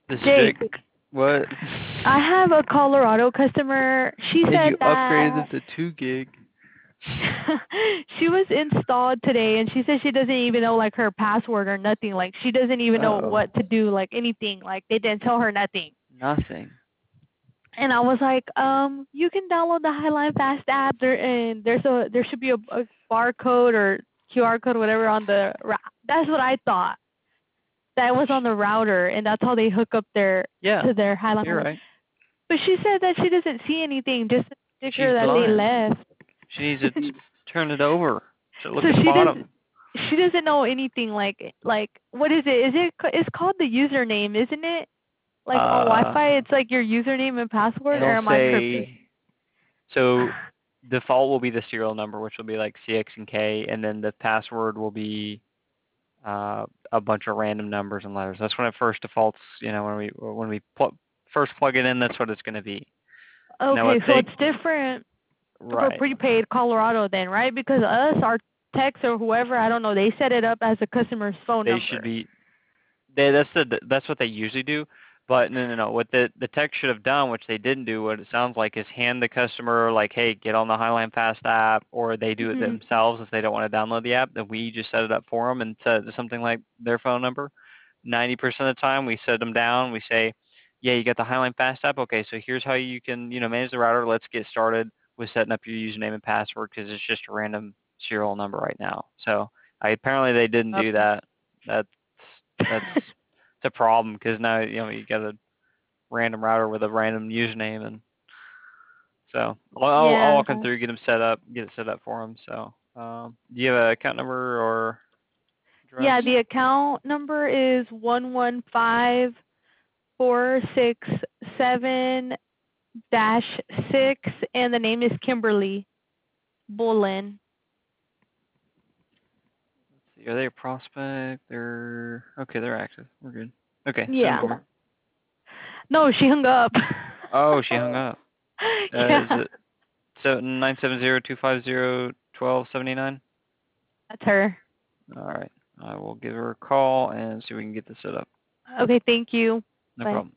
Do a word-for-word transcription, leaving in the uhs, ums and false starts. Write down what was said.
This is Jake, Jake. What? I have a Colorado customer. She And said you upgraded that them to two gig. she was installed today and she said she doesn't even know like her password or nothing. Like she doesn't even know Uh-oh. what to do, like anything. Like they didn't tell her nothing. Nothing. And I was like, um, you can download the Highline Fast app there, and there's a there should be a, a barcode or Q R code, whatever, on the. Ra- That's what I thought. That was on the router, and that's how they hook up their Yeah, to their Highline. you're right. But she said that she doesn't see anything, just a She's sticker that they blind. left. She needs to turn it over. So look So at the she does. bottom. She doesn't know anything. Like like what is it? Is it? It's called the username, isn't it? Like on Uh, Wi-Fi, it's like your username and password, or it'll am I tripping? say, so default will be the serial number, which will be like C X and K, and then the password will be uh, a bunch of random numbers and letters. That's when it first defaults. You know, when we when we pl- first plug it in, that's what it's going to be. Now, Okay, what so they it's different for right, prepaid Colorado then, right? Because us, our techs or whoever, I don't know, they set it up as a customer's phone they should number. be. They, that's the that's what they usually do. But no, no, no. What the the tech should have done, which they didn't do, what it sounds like, is hand the customer like, hey, get on the Highline Fast app, or they do it Mhm. themselves if they don't want to download the app. Then we just set it up for them and set something like their phone number. Ninety percent of the time, we set them down. We say, yeah, you got the Highline Fast app. Okay, so here's how you can you know manage the router. Let's get started with setting up your username and password because it's just a random serial number right now. So I, apparently they didn't do Okay. that. That's that's it's a problem because now you know you got a random router with a random username, and so I'll I'll I'll Yeah. walk them through, get them set up, get it set up for them. So um, do you have an account number or address? Yeah, the account number is one one five four six seven dash six, and the name is Kimberly Bullen. Let's see, are they a prospect? They're okay. They're active. We're good. Okay, send them Yeah. for me. No, she hung up. Oh, she hung up. Uh, is Yeah, it so nine seven zero two five zero twelve seventy nine? that's her. All right, I will give her a call and see if we can get this set up. Okay, thank you. No Bye. problem.